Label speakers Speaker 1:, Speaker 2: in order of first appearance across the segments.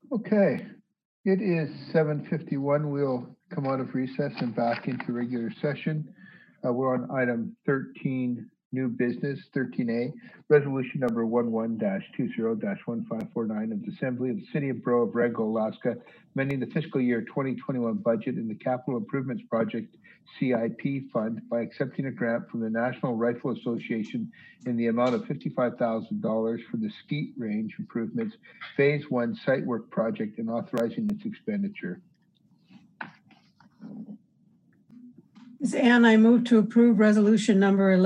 Speaker 1: Okay, it is 7:51. We'll come out of recess and back into regular session. We're on item 13, new business, 13A, resolution number 11-20-1549 of the Assembly of the City of Breaux of Rengo, Alaska, amending the fiscal year 2021 budget in the Capital Improvements Project CIP fund by accepting a grant from the National Rifle Association in the amount of $55,000 for the skeet range improvements Phase 1 site work project and authorizing its expenditure.
Speaker 2: Ms. Ann, I move to approve resolution number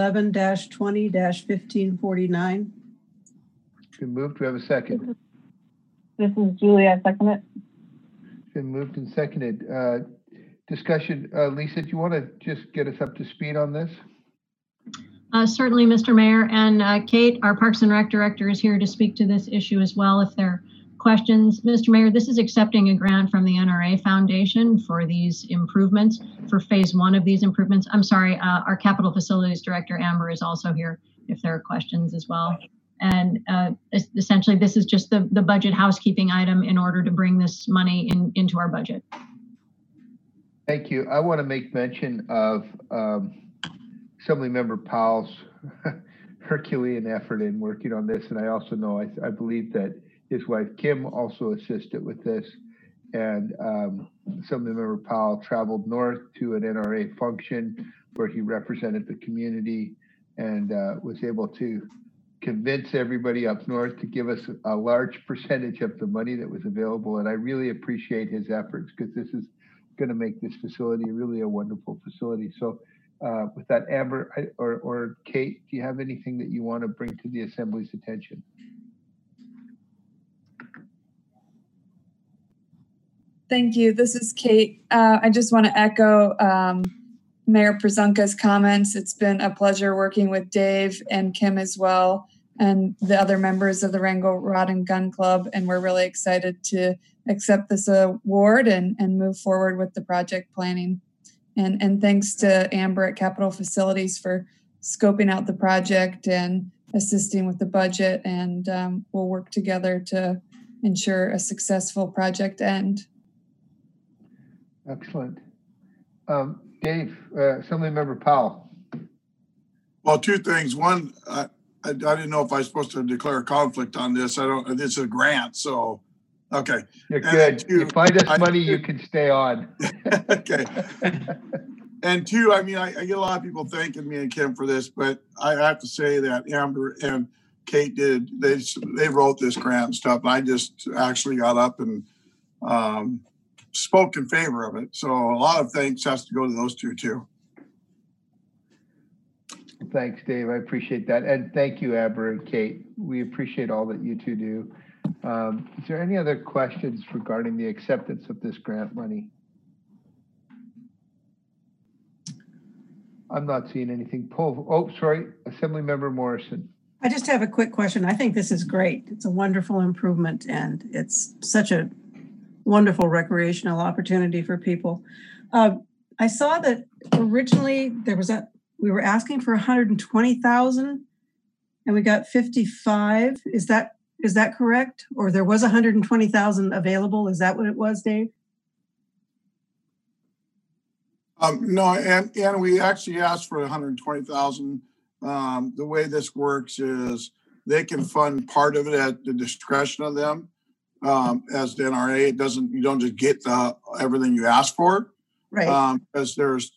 Speaker 2: 11-20-1549.
Speaker 1: Been moved. Do we have a second?
Speaker 3: This is Julie. I second it.
Speaker 1: Been moved and seconded. Discussion. Lisa, do you want to just get us up to speed on this?
Speaker 4: Certainly, Mr. Mayor. And Kate, our Parks and Rec Director, is here to speak to this issue as well if there are questions. Mr. Mayor, this is accepting a grant from the NRA Foundation for these improvements, for Phase 1 of these improvements. I'm sorry, our Capital Facilities Director, Amber, is also here if there are questions as well. And essentially, this is just the budget housekeeping item in order to bring this money into our budget.
Speaker 1: Thank you. I want to make mention of Assemblymember Powell's Herculean effort in working on this. And I also know, I believe that his wife, Kim, also assisted with this. And Assemblymember Powell traveled north to an NRA function where he represented the community and was able to convince everybody up north to give us a large percentage of the money that was available. And I really appreciate his efforts because this is going to make this facility really a wonderful facility. So with that, Amber or Kate, do you have anything that you want to bring to the Assembly's attention?
Speaker 5: Thank you. This is Kate. I just want to echo Mayor Przonka's comments. It's been a pleasure working with Dave and Kim as well, and the other members of the Rengo Rod and Gun Club. And we're really excited to accept this award and move forward with the project planning. And thanks to Amber at Capital Facilities for scoping out the project and assisting with the budget. And we'll work together to ensure a successful project end.
Speaker 1: Excellent. Dave, Assemblymember Powell.
Speaker 6: Well, two things. One, I didn't know if I was supposed to declare a conflict on this. This is a grant, so okay.
Speaker 1: You're good. Two, you find us money, you can stay on.
Speaker 6: Okay. And two, I mean, I get a lot of people thanking me and Kim for this, but I have to say that Amber and Kate they wrote this grant and stuff. And I just actually got up and spoke in favor of it. So a lot of thanks has to go to those two too.
Speaker 1: Thanks, Dave. I appreciate that. And thank you, Amber and Kate. We appreciate all that you two do. Is there any other questions regarding the acceptance of this grant money? I'm not seeing anything. Oh, sorry, Assemblymember Morrison.
Speaker 2: I just have a quick question. I think this is great. It's a wonderful improvement and it's such a wonderful recreational opportunity for people. I saw that originally we were asking for 120,000 and we got 55. Is that correct? Or there was 120,000 available? Is that what it was, Dave?
Speaker 6: No, and we actually asked for 120,000. The way this works is they can fund part of it at the discretion of them. As the NRA, you don't just get everything you ask for.
Speaker 5: Right.
Speaker 6: Because there's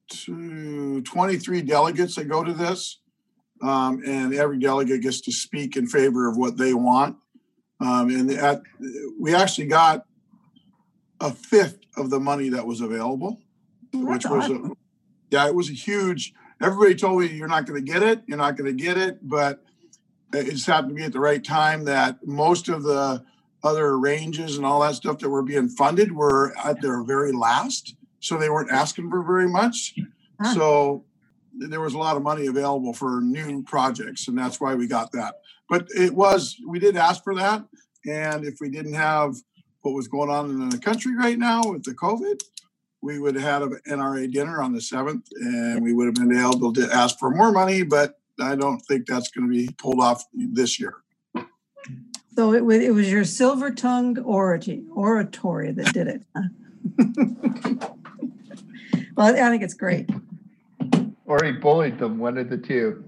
Speaker 6: 23 delegates that go to this. And every delegate gets to speak in favor of what they want. We actually got a fifth of the money that was available, which was awesome. It was a huge. Everybody told me you're not going to get it. You're not going to get it, but it just happened to be at the right time that most of the other ranges and all that stuff that were being funded were at their very last, so they weren't asking for very much. So there was a lot of money available for new projects, and that's why we got that. But we did ask for that, and if we didn't have what was going on in the country right now with the COVID, we would have had an NRA dinner on the 7th, and we would have been able to ask for more money, but I don't think that's going to be pulled off this year.
Speaker 2: So it was your silver-tongued oratory that did it. Well, I think it's great.
Speaker 1: Or he bullied them, one of the two.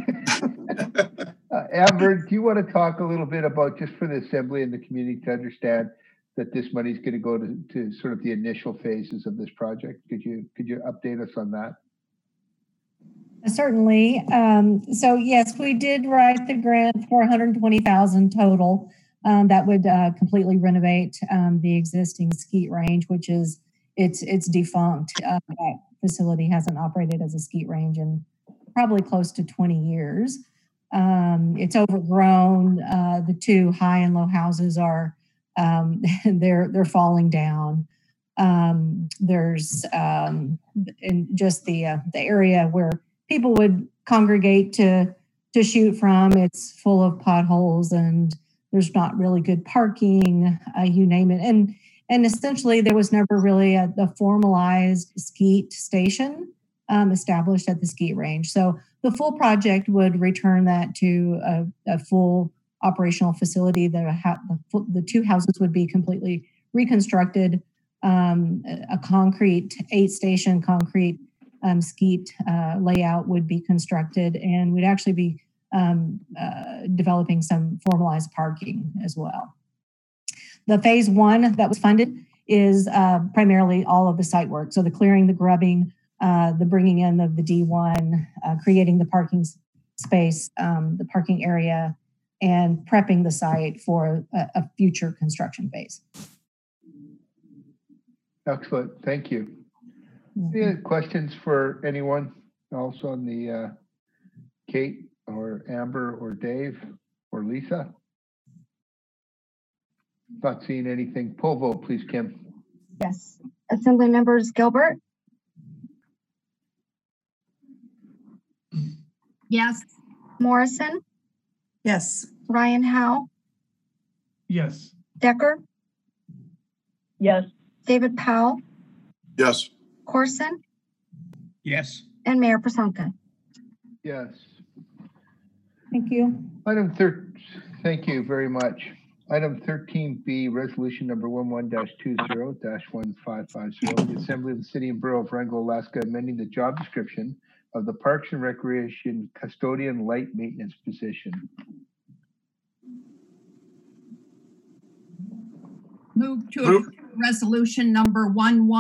Speaker 1: Amber, do you want to talk a little bit about, just for the assembly and the community to understand that this money is going to go to sort of the initial phases of this project? Could you update us on that?
Speaker 7: Certainly. So yes, we did write the grant for $120,000 total. That would completely renovate the existing skeet range, which is it's defunct. That facility hasn't operated as a skeet range in probably close to 20 years. It's overgrown. The two high and low houses are they're falling down. There's in just the area where people would congregate to shoot from, it's full of potholes and there's not really good parking, you name it. And essentially there was never really a formalized skeet station established at the skeet range. So the full project would return that to a full operational facility. The two houses would be completely reconstructed. A concrete 8-station concrete skeet layout would be constructed, and we'd actually be developing some formalized parking as well. The phase 1 that was funded is primarily all of the site work. So the clearing, the grubbing, the bringing in of the D1, creating the parking space, the parking area, and prepping the site for a future construction phase.
Speaker 1: Excellent, thank you. Any other questions for anyone else on the Kate or Amber or Dave or Lisa? Not seeing anything. Poll vote, please, Kim.
Speaker 8: Yes. Assembly members Gilbert?
Speaker 9: Yes.
Speaker 8: Morrison?
Speaker 2: Yes.
Speaker 8: Ryan Howe?
Speaker 10: Yes.
Speaker 8: Decker?
Speaker 3: Yes.
Speaker 8: David Powell?
Speaker 6: Yes.
Speaker 8: Corson?
Speaker 10: Yes.
Speaker 8: And Mayor Prasonka?
Speaker 1: Yes.
Speaker 7: Thank you.
Speaker 1: Thank you very much. Item 13B, resolution number 11-20-1550, the Assembly of the City and Borough of Wrangell, Alaska, amending the job description of the Parks and Recreation Custodian Light Maintenance position.
Speaker 9: Move to approve resolution number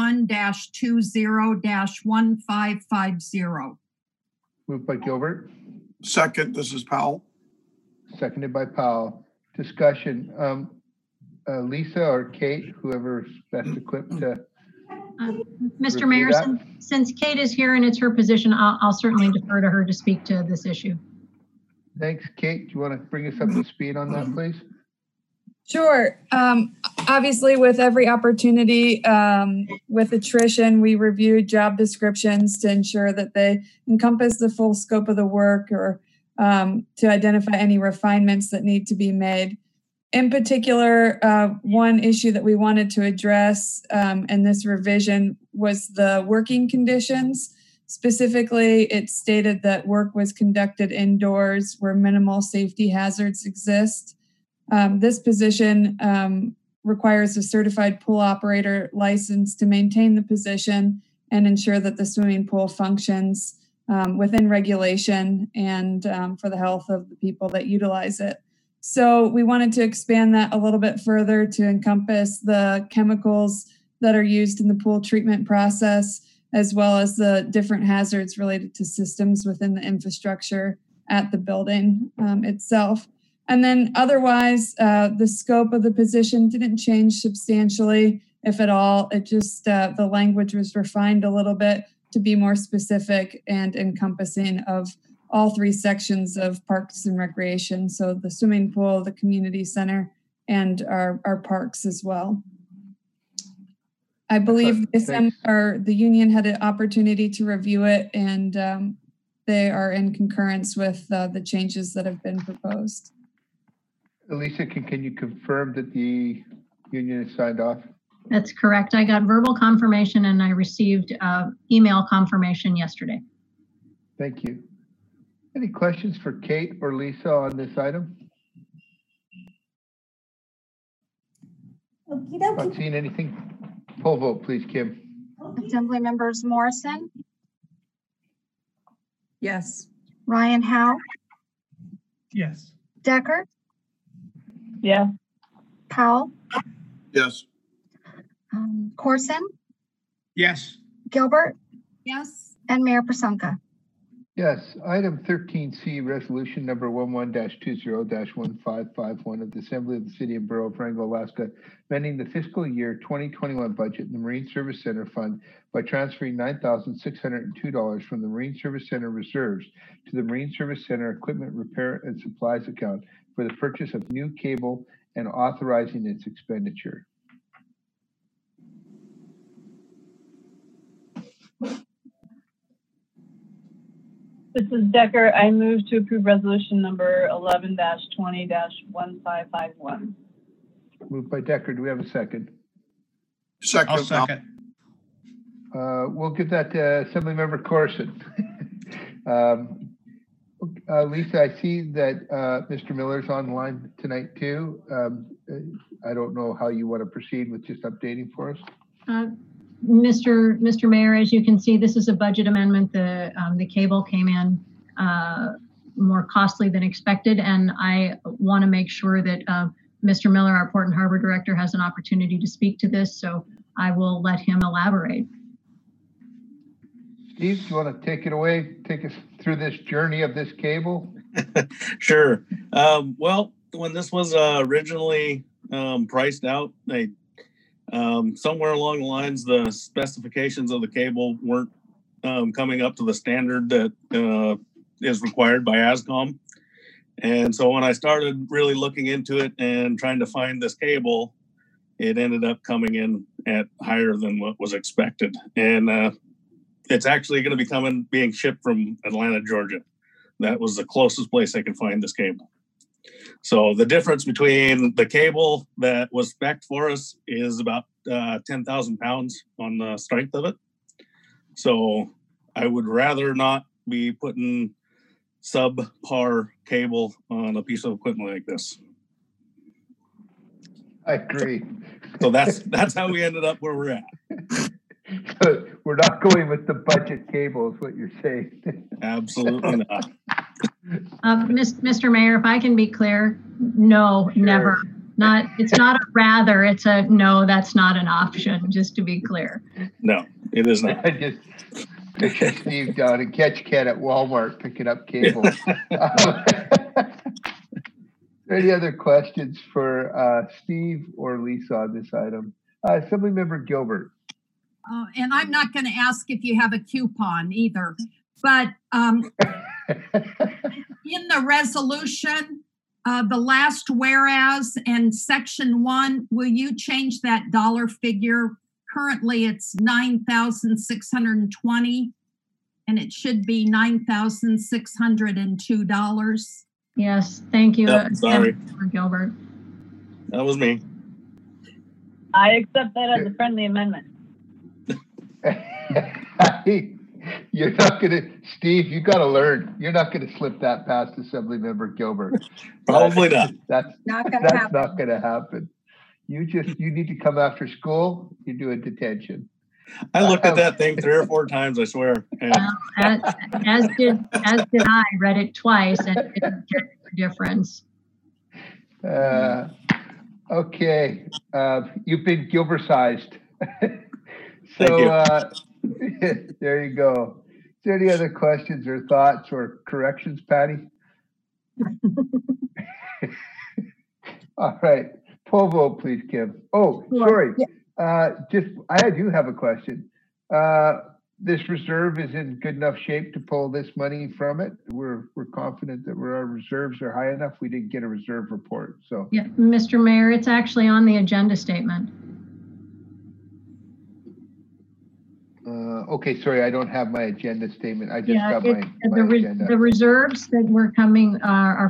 Speaker 9: 11-20-1550.
Speaker 1: Moved by Gilbert.
Speaker 6: Second, this is Powell.
Speaker 1: Seconded by Powell. Discussion. Lisa or Kate, whoever's best equipped to.
Speaker 4: Mr. Mayor, since Kate is here and it's her position, I'll certainly defer to her to speak to this issue.
Speaker 1: Thanks, Kate. Do you want to bring us up to speed on that, please?
Speaker 5: Sure. Obviously, with every opportunity, with attrition, we review job descriptions to ensure that they encompass the full scope of the work, or to identify any refinements that need to be made. In particular, one issue that we wanted to address in this revision was the working conditions. Specifically, it stated that work was conducted indoors where minimal safety hazards exist. This position requires a certified pool operator license to maintain the position and ensure that the swimming pool functions within regulation and for the health of the people that utilize it. So we wanted to expand that a little bit further to encompass the chemicals that are used in the pool treatment process, as well as the different hazards related to systems within the infrastructure at the building itself. And then otherwise, the scope of the position didn't change substantially, if at all. It just, the language was refined a little bit to be more specific and encompassing of all three sections of Parks and Recreation. So the swimming pool, the community center, and our parks as well. I believe the union had an opportunity to review it, and they are in concurrence with the changes that have been proposed.
Speaker 1: Elisa, can you confirm that the union has signed off?
Speaker 4: That's correct. I got verbal confirmation and I received email confirmation yesterday.
Speaker 1: Thank you. Any questions for Kate or Lisa on this item? Not seeing anything. Poll vote, please, Kim.
Speaker 8: Assembly members Morrison,
Speaker 2: Yes.
Speaker 8: Ryan Howe,
Speaker 10: Yes.
Speaker 8: Decker,
Speaker 3: Yes.
Speaker 8: Powell,
Speaker 6: Yes.
Speaker 8: Corson,
Speaker 10: Yes.
Speaker 8: Gilbert,
Speaker 9: Yes.
Speaker 8: and Mayor Prasanka.
Speaker 1: Yes, item 13C, resolution number 11-20-1551 of the Assembly of the City and Borough of Wrangell, Alaska, amending the fiscal year 2021 budget in the Marine Service Center Fund by transferring $9,602 from the Marine Service Center reserves to the Marine Service Center Equipment Repair and Supplies account for the purchase of new cable and authorizing its expenditure.
Speaker 3: This is Decker. I move to approve resolution number 11-20-1551.
Speaker 1: Moved by Decker. Do we have a second?
Speaker 6: Second.
Speaker 10: I'll second.
Speaker 1: We'll give that to Assemblymember Corson. Lisa, I see that Mr. Miller's online tonight too. I don't know how you want to proceed with just updating for us.
Speaker 4: Mr. Mayor, as you can see, this is a budget amendment. The cable came in more costly than expected, and I want to make sure that Mr. Miller, our Port and Harbor Director, has an opportunity to speak to this, so I will let him elaborate.
Speaker 1: Steve, do you want to take it away? Take us through this journey of this cable?
Speaker 11: Sure. Well, when this was originally priced out, they somewhere along the lines, the specifications of the cable weren't coming up to the standard that is required by ASCOM. And so when I started really looking into it and trying to find this cable, it ended up coming in at higher than what was expected. And it's actually going to be being shipped from Atlanta, Georgia. That was the closest place I could find this cable. So the difference between the cable that was spec'd for us is about 10,000 pounds on the strength of it. So I would rather not be putting subpar cable on a piece of equipment like this.
Speaker 1: I agree.
Speaker 11: So that's how we ended up where we're at.
Speaker 1: So we're not going with the budget cable is what you're saying.
Speaker 11: Absolutely not.
Speaker 4: Mr. Mayor, if I can be clear, no,
Speaker 1: Sure.
Speaker 4: never. It's not a rather, it's a no, that's not an option, just to be clear.
Speaker 11: No, it is not.
Speaker 1: I just picture Steve down in Catch Can at Walmart picking up cable. Any other questions for Steve or Lisa on this item? Assemblymember Gilbert.
Speaker 9: And I'm not going to ask if you have a coupon either, but in the resolution, the last whereas and section 1, will you change that dollar figure? Currently it's $9,620 and it should be $9,602.
Speaker 4: Yes, thank you,
Speaker 11: Sorry,
Speaker 4: Gilbert.
Speaker 11: that was me.
Speaker 3: I accept that as a friendly amendment.
Speaker 1: You're not gonna, Steve, you gotta learn. You're not gonna slip that past Assemblymember Gilbert.
Speaker 11: Probably not.
Speaker 1: That's
Speaker 8: Not gonna happen.
Speaker 1: not gonna happen. You need to come after school, you do a detention.
Speaker 11: I looked at that thing 3 or 4 times, I swear. And
Speaker 4: As did I. Read it twice and didn't get the difference.
Speaker 1: Okay, you've been Gilbertized.
Speaker 11: Thank you.
Speaker 1: There you go. Is there any other questions or thoughts or corrections, Patty? All right, poll vote, please, Kim. Oh, sorry. I do have a question. This reserve is in good enough shape to pull this money from it. We're confident that our reserves are high enough. We didn't get a reserve report, so.
Speaker 4: Yeah, Mr. Mayor, it's actually on the agenda statement.
Speaker 1: Okay, sorry, I don't have my agenda statement. I just got my agenda.
Speaker 4: The reserves that were coming are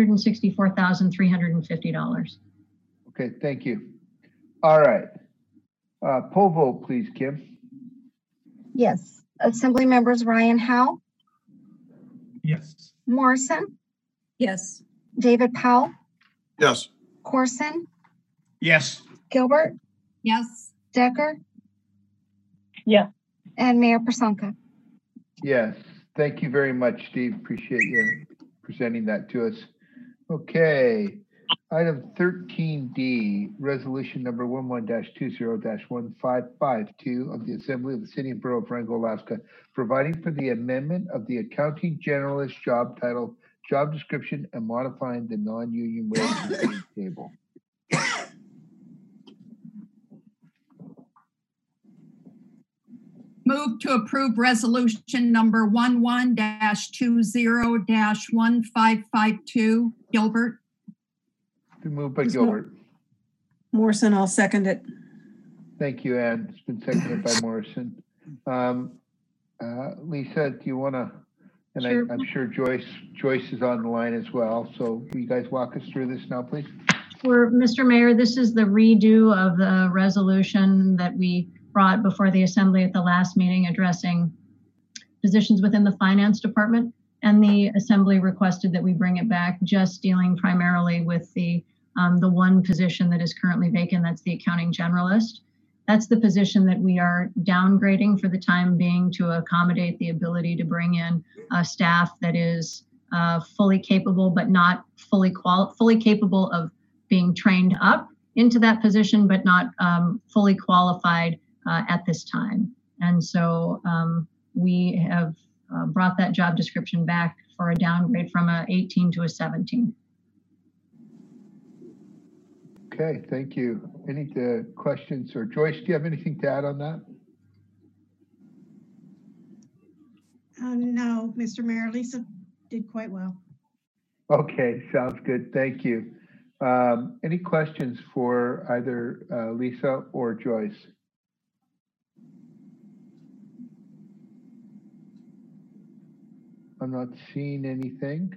Speaker 4: $464,350.
Speaker 1: Okay, thank you. All right. Poll vote, please, Kim.
Speaker 8: Yes. Assembly members Ryan Howe,
Speaker 10: Yes.
Speaker 8: Morrison,
Speaker 2: Yes.
Speaker 8: David Powell,
Speaker 6: Yes.
Speaker 8: Corson,
Speaker 10: Yes.
Speaker 8: Gilbert,
Speaker 9: Yes.
Speaker 8: Decker,
Speaker 3: Yes.
Speaker 8: and Mayor Prasanta.
Speaker 1: Yes, thank you very much, Steve. Appreciate you presenting that to us. Okay, item 13D, resolution number 11-20-1552 of the Assembly of the City and Borough of Rango, Alaska, providing for the amendment of the accounting generalist job title, job description, and modifying the non-union wage and pay table.
Speaker 9: Move to approve resolution number 11-20-1552. Gilbert.
Speaker 1: Been moved by
Speaker 2: There's no-
Speaker 1: Gilbert.
Speaker 2: Morrison, I'll second it.
Speaker 1: Thank you, Ann. It's been seconded by Morrison. Lisa, do you want to, and
Speaker 4: Sure.
Speaker 1: I'm sure Joyce is on the line as well. So will you guys walk us through this now, please?
Speaker 4: Mr. Mayor, this is the redo of the resolution that we brought before the Assembly at the last meeting addressing positions within the Finance Department. And the Assembly requested that we bring it back, just dealing primarily with the one position that is currently vacant, that's the accounting generalist. That's the position that we are downgrading for the time being to accommodate the ability to bring in staff that is fully capable, but not fully capable of being trained up into that position, but not fully qualified at this time. And so we have brought that job description back for a downgrade from a 18 to a 17.
Speaker 1: Okay, thank you. Any questions, or Joyce, do you have anything to add on that?
Speaker 12: No, Mr. Mayor, Lisa did quite well.
Speaker 1: Okay, sounds good. Thank you. Any questions for either Lisa or Joyce? I'm not seeing anything.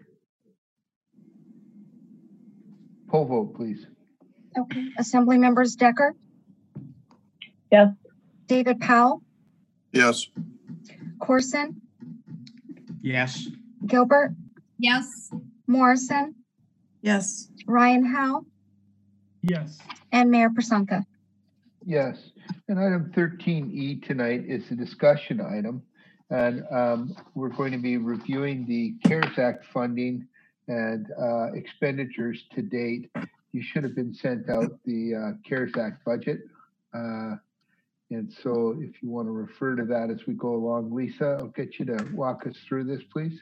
Speaker 1: Poll vote, please.
Speaker 8: Okay. Assembly members Decker,
Speaker 3: Yes.
Speaker 8: David Powell,
Speaker 6: Yes.
Speaker 8: Corson,
Speaker 10: Yes.
Speaker 8: Gilbert,
Speaker 9: Yes.
Speaker 8: Morrison,
Speaker 2: Yes.
Speaker 8: Ryan Howe,
Speaker 10: Yes.
Speaker 8: and Mayor Prasanta.
Speaker 1: Yes, and item 13E tonight is a discussion item. And we're going to be reviewing the CARES Act funding and expenditures to date. You should have been sent out the CARES Act budget. And so if you want to refer to that as we go along, Lisa, I'll get you to walk us through this, please.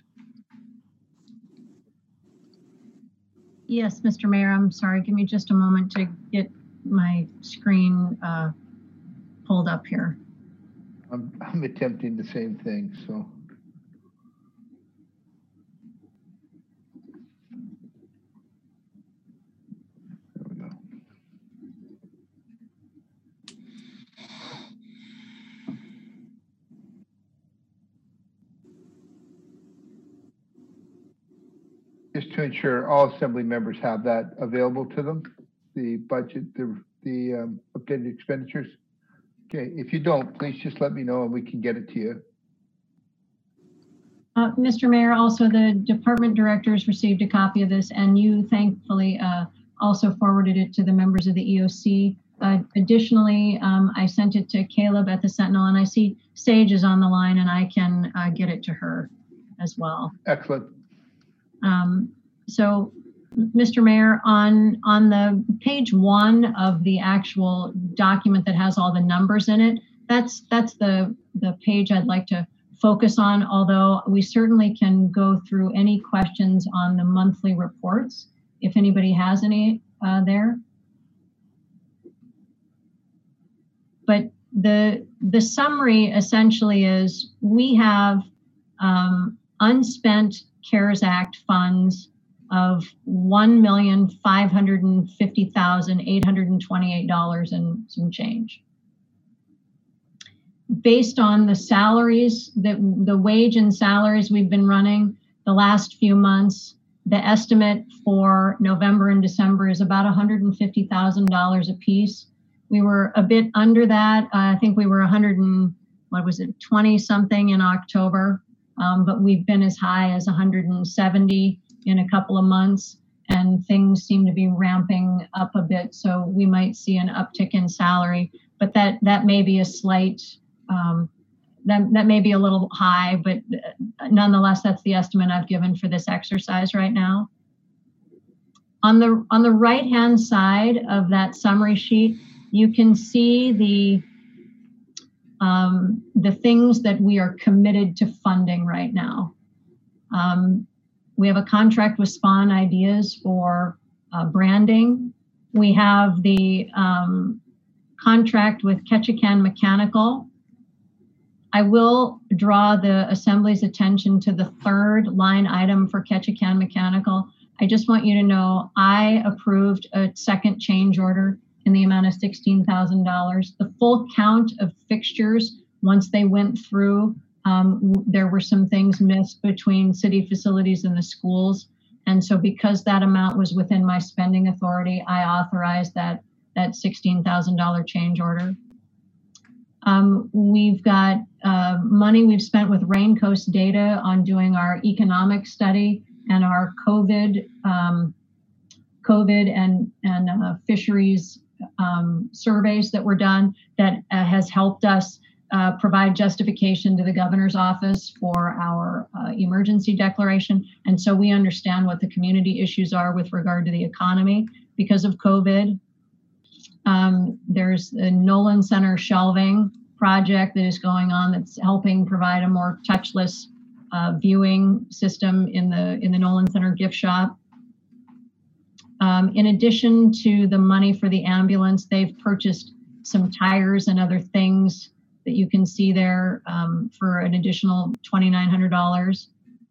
Speaker 4: Yes, Mr. Mayor, I'm sorry. Give me just a moment to get my screen pulled up here.
Speaker 1: I'm attempting the same thing, so. There we go. Just to ensure all Assembly members have that available to them, the budget, the updated expenditures. Okay, if you don't, please just let me know and we can get it to you.
Speaker 4: Mr. Mayor, also the department directors received a copy of this, and you thankfully also forwarded it to the members of the EOC. Additionally, I sent it to Caleb at the Sentinel, and I see Sage is on the line, and I can get it to her as well.
Speaker 1: Excellent.
Speaker 4: So, Mr. Mayor, on the page 1 of the actual document that has all the numbers in it, that's the page I'd like to focus on, although we certainly can go through any questions on the monthly reports, if anybody has any there. But the summary essentially is we have unspent CARES Act funds of $1,550,828 and some change. Based on the salaries, the wage and salaries we've been running the last few months, the estimate for November and December is about $150,000 a piece. We were a bit under that. I think we were 20 something in October, but we've been as high as 170 in a couple of months. and things seem to be ramping up a bit. So we might see an uptick in salary, but that may be a slight, that may be a little high, but nonetheless, that's the estimate I've given for this exercise right now. On the right-hand side of that summary sheet, you can see the things that we are committed to funding right now. We have a contract with Spawn Ideas for branding. We have the contract with Ketchikan Mechanical. I will draw the Assembly's attention to the third line item for Ketchikan Mechanical. I just want you to know I approved a second change order in the amount of $16,000. The full count of fixtures, once they went through, there were some things missed between city facilities and the schools. And so because that amount was within my spending authority, I authorized that $16,000 change order. We've got money we've spent with Raincoast Data on doing our economic study and our COVID and fisheries surveys that were done that has helped us provide justification to the governor's office for our emergency declaration. And so we understand what the community issues are with regard to the economy because of COVID. There's a Nolan Center shelving project that is going on that's helping provide a more touchless viewing system in the Nolan Center gift shop. In addition to the money for the ambulance, they've purchased some tires and other things that you can see there for an additional $2,900.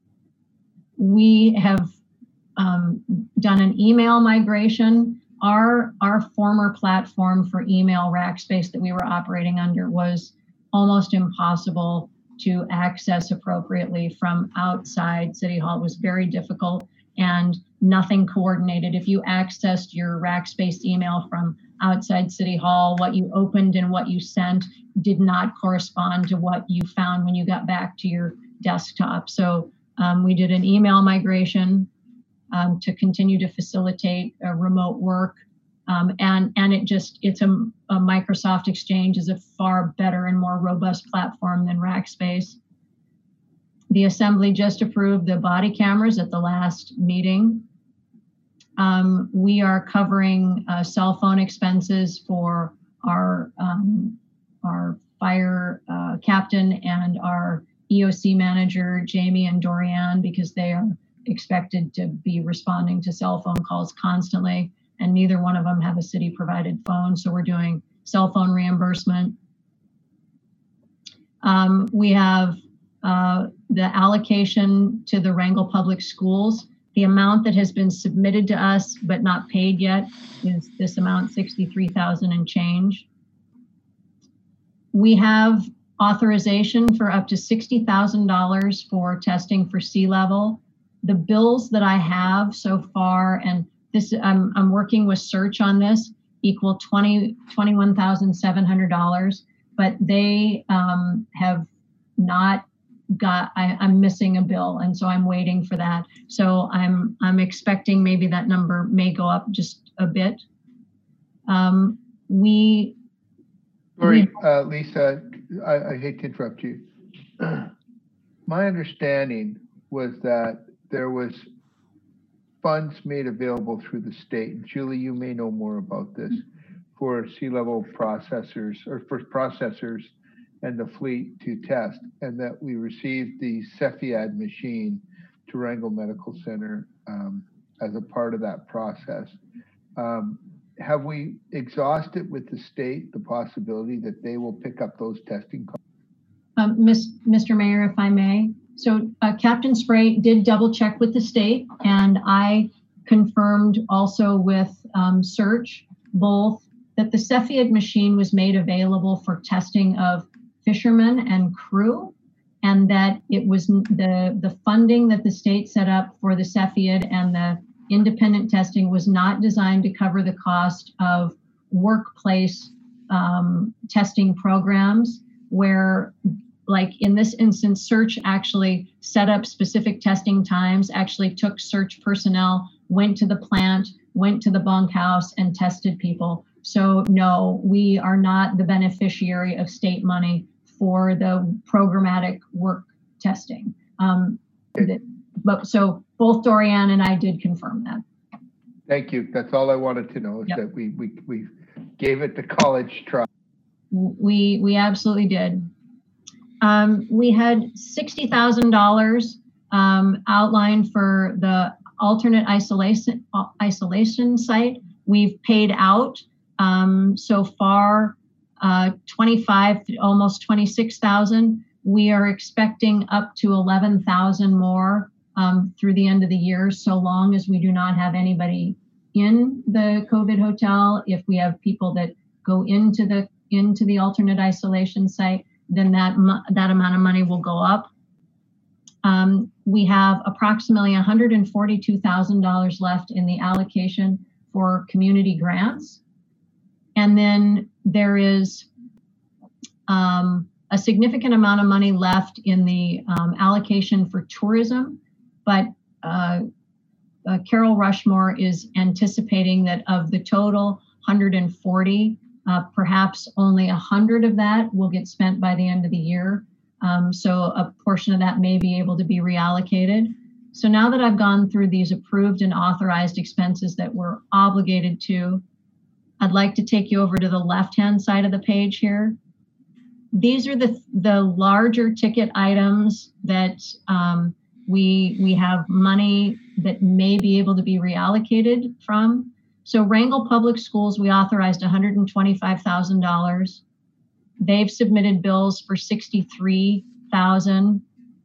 Speaker 4: We have done an email migration. Our former platform for email Rackspace that we were operating under was almost impossible to access appropriately from outside City Hall. It was very difficult and nothing coordinated. If you accessed your Rackspace email from outside City Hall, what you opened and what you sent did not correspond to what you found when you got back to your desktop. So we did an email migration to continue to facilitate remote work. And it's a Microsoft Exchange is a far better and more robust platform than Rackspace. The Assembly just approved the body cameras at the last meeting. We are covering cell phone expenses for our fire captain and our EOC manager, Jamie and Dorianne, because they are expected to be responding to cell phone calls constantly, and neither one of them have a city provided phone. So we're doing cell phone reimbursement. We have the allocation to the Wrangell Public Schools. The amount that has been submitted to us but not paid yet is this amount, $63,000 and change. We have authorization for up to $60,000 for testing for sea level. The bills that I have so far, and this I'm working with Search on this, equal $21,700, but they have not got, I'm missing a bill, and so I'm waiting for that. So I'm expecting maybe that number may go up just a bit.
Speaker 1: Lisa, I hate to interrupt you. My understanding was that there was funds made available through the state. And Julie, you may know more about this, for sea level processors or for processors and the fleet to test, and that we received the Cepheid machine to Wrangell Medical Center as a part of that process. Have we exhausted with the state the possibility that they will pick up those testing costs?
Speaker 4: Mr. Mayor, if I may. So Captain Spray did double check with the state, and I confirmed also with Search both that the Cepheid machine was made available for testing of fishermen and crew, and that it was the funding that the state set up for the Cepheid and the independent testing was not designed to cover the cost of workplace testing programs, where, like in this instance, Search actually set up specific testing times, actually took Search personnel went to the plant, went to the bunkhouse, and tested people. So no, we are not the beneficiary of state money for the programmatic work testing. But so both Dorianne and I did confirm that.
Speaker 1: Thank you. That's all I wanted to know, is
Speaker 4: Yep.
Speaker 1: that we gave it the college try.
Speaker 4: We absolutely did. We had $60,000 outlined for the alternate isolation site. We've paid out so far 25, almost 26,000. We are expecting up to 11,000 more through the end of the year, so long as we do not have anybody in the COVID hotel. If we have people that go into the alternate isolation site, then that amount of money will go up. We have approximately $142,000 left in the allocation for community grants. And then there is a significant amount of money left in the allocation for tourism, but Carol Rushmore is anticipating that of the total 140, perhaps only 100 of that will get spent by the end of the year. So a portion of that may be able to be reallocated. So now that I've gone through these approved and authorized expenses that we're obligated to, I'd like to take you over to the left-hand side of the page here. These are the larger ticket items that we have money that may be able to be reallocated from. So Wrangell Public Schools, we authorized $125,000. They've submitted bills for $63,000.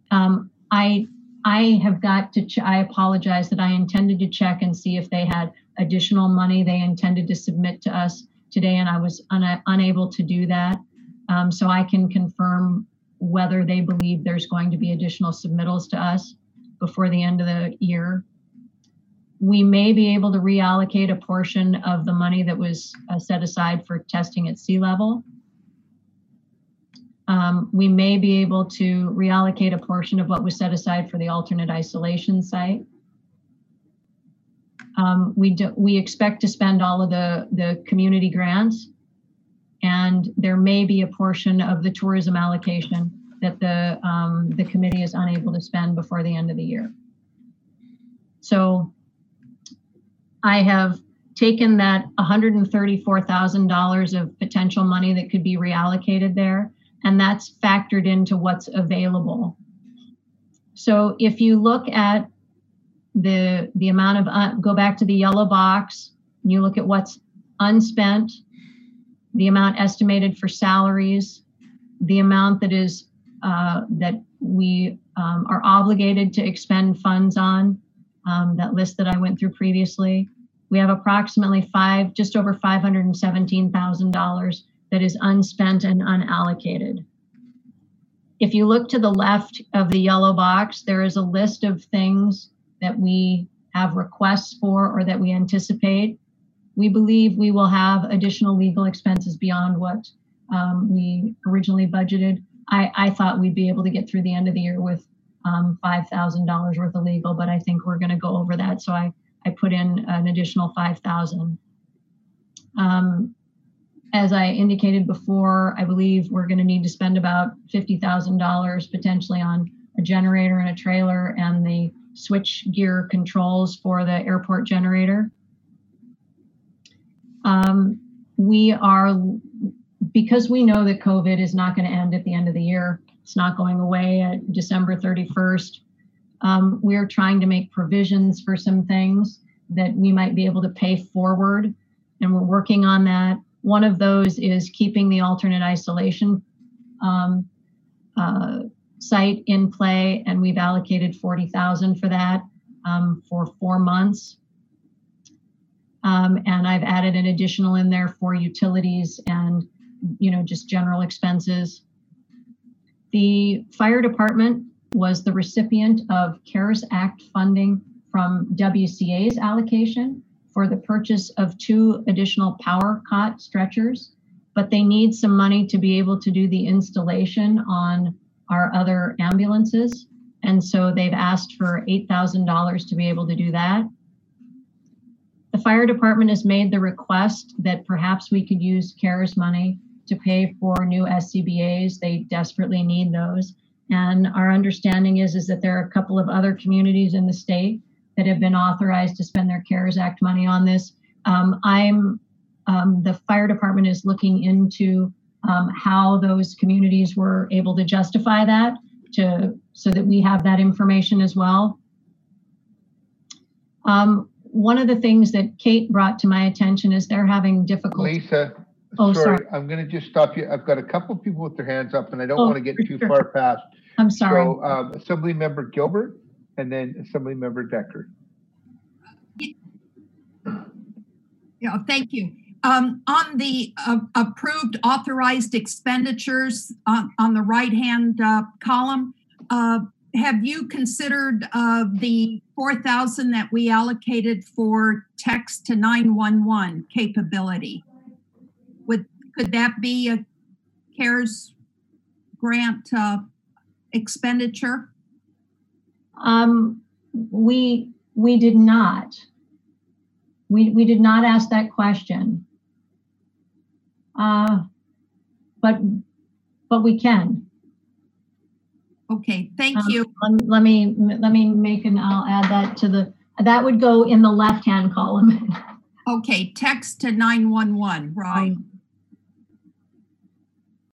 Speaker 4: I have got to, I apologize that I intended to check and see if they had additional money they intended to submit to us today, and I was unable to do that. So I can confirm whether they believe there's going to be additional submittals to us before the end of the year. We may be able to reallocate a portion of the money that was set aside for testing at sea level. We may be able to reallocate a portion of what was set aside for the alternate isolation site. We expect to spend all of the community grants, and there may be a portion of the tourism allocation that the committee is unable to spend before the end of the year. So I have taken that $134,000 of potential money that could be reallocated there, and that's factored into what's available. So if you look at the amount of, go back to the yellow box, and you look at what's unspent, the amount estimated for salaries, the amount that is that we are obligated to expend funds on, that list that I went through previously, we have approximately just over $517,000 that is unspent and unallocated. If you look to the left of the yellow box, there is a list of things that we have requests for or that we anticipate. We believe we will have additional legal expenses beyond what we originally budgeted. I thought we'd be able to get through the end of the year with $5,000 worth of legal, but I think we're going to go over that. So I put in an additional $5,000. As I indicated before, I believe we're going to need to spend about $50,000 potentially on a generator and a trailer and the switch gear controls for the airport generator. Because we know that COVID is not going to end at the end of the year, it's not going away at December 31st. We're trying to make provisions for some things that we might be able to pay forward, and we're working on that. One of those is keeping the alternate isolation site in play, and we've allocated $40,000 for that for 4 months. And I've added an additional in there for utilities and just general expenses. The fire department was the recipient of CARES Act funding from WCA's allocation for the purchase of 2 additional power cot stretchers, but they need some money to be able to do the installation on our other ambulances. And so they've asked for $8,000 to be able to do that. The fire department has made the request that perhaps we could use CARES money to pay for new SCBA's. They desperately need those. And our understanding is that there are a couple of other communities in the state that have been authorized to spend their CARES Act money on this. The fire department is looking into how those communities were able to justify that so that we have that information as well. One of the things that Kate brought to my attention is they're having difficulty.
Speaker 1: Lisa, sorry, I'm going to just stop you. I've got a couple of people with their hands up, and I don't want to get too far past.
Speaker 4: I'm sorry.
Speaker 1: So, Assemblymember Gilbert, and then Assemblymember Decker.
Speaker 9: Yeah, thank you. On the approved authorized expenditures on the right-hand column, have you considered the $4,000 that we allocated for text to 911 capability? Could that be a CARES grant expenditure?
Speaker 4: We did not. We did not ask that question. But we can.
Speaker 9: Okay, thank you.
Speaker 4: Let me make I'll add that that would go in the left-hand column.
Speaker 9: Okay, text to 911, right.